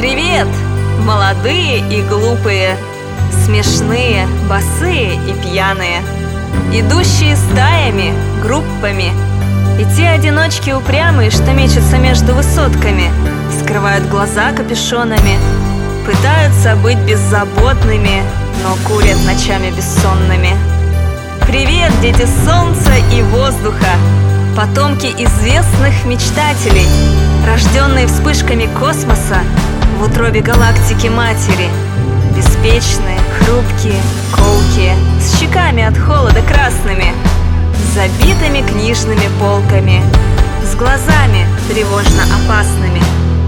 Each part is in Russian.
Привет, молодые и глупые, смешные, босые и пьяные, идущие стаями, группами, и те одиночки упрямые, что мечутся между высотками, скрывают глаза капюшонами, пытаются быть беззаботными, но курят ночами бессонными. Привет, дети солнца и воздуха, потомки известных мечтателей, рожденные вспышками космоса в утробе галактики матери, беспечные, хрупкие, колкие, с щеками от холода красными, с забитыми книжными полками, с глазами тревожно опасными.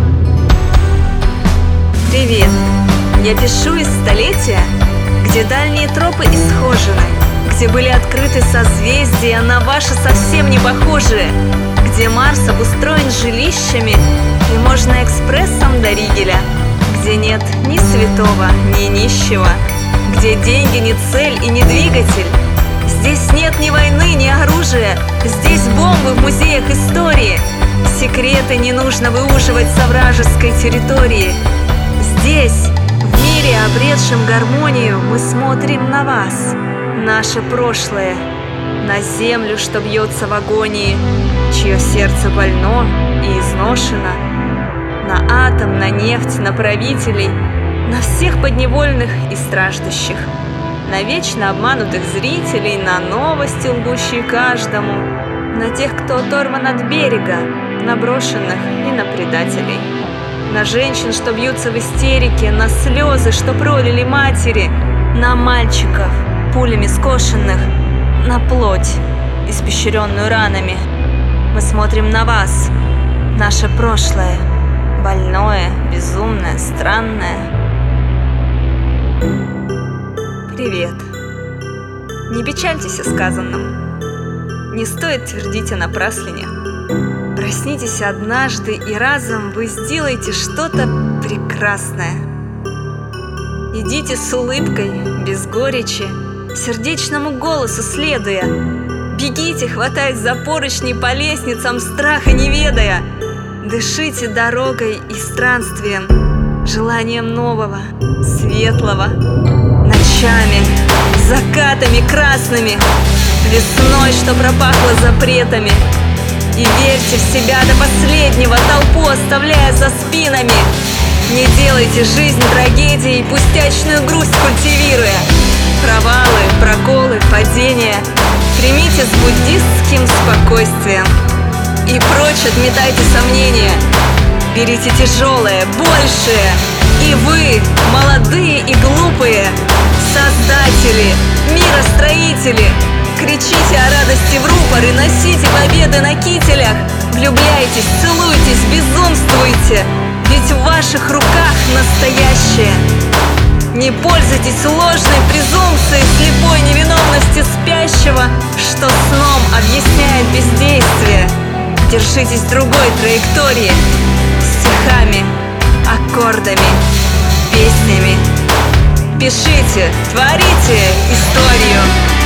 Привет! Я пишу из столетия, где дальние тропы исхожены, где были открыты созвездия на ваши совсем не похожие, где Марс обустроен жилищами и можно экспрессом до Ригеля, где нет ни святого, ни нищего, где деньги не цель и не двигатель. Здесь нет ни войны, ни оружия, здесь бомбы в музеях истории. Секреты не нужно выуживать со вражеской территории. Здесь, в мире, обретшем гармонию, мы смотрим на вас, наше прошлое, на землю, что бьется в агонии, чье сердце больно и изношено, на атом, на нефть, на правителей, на всех подневольных и страждущих, на вечно обманутых зрителей, на новости, лгущие каждому, на тех, кто оторван от берега, на брошенных и на предателей, на женщин, что бьются в истерике, на слезы, что пролили матери, на мальчиков, пулями скошенных, на плоть, испещренную ранами. Мы смотрим на вас, наше прошлое, больное, безумное, странное. Привет. Не печальтесь о сказанном. Не стоит твердить о напраслине. Проснитесь однажды, и разом вы сделаете что-то прекрасное. Идите с улыбкой, без горечи, сердечному голосу следуя. Бегите, хватаясь за поручни по лестницам, страха не ведая. Дышите дорогой и странствием, желанием нового, светлого, ночами, закатами красными, весной, что пропахло запретами. И верьте в себя до последнего, толпу оставляя за спинами. Не делайте жизнь трагедией, пустячную грусть культивируя. Провалы, проколы, падения примите с буддистским спокойствием. И прочь отметайте сомнения. Берите тяжелое, большее. И вы, молодые и глупые, создатели, миростроители, кричите о радости в рупор и носите победы на кителях. Влюбляйтесь, целуйтесь, безумствуйте, ведь в ваших руках настоящее. Не пользуйтесь ложной презумпцией слепой невиновности спящего, что сном объясняет бездействие. Держитесь другой траектории, стихами, аккордами, песнями. Пишите, творите историю.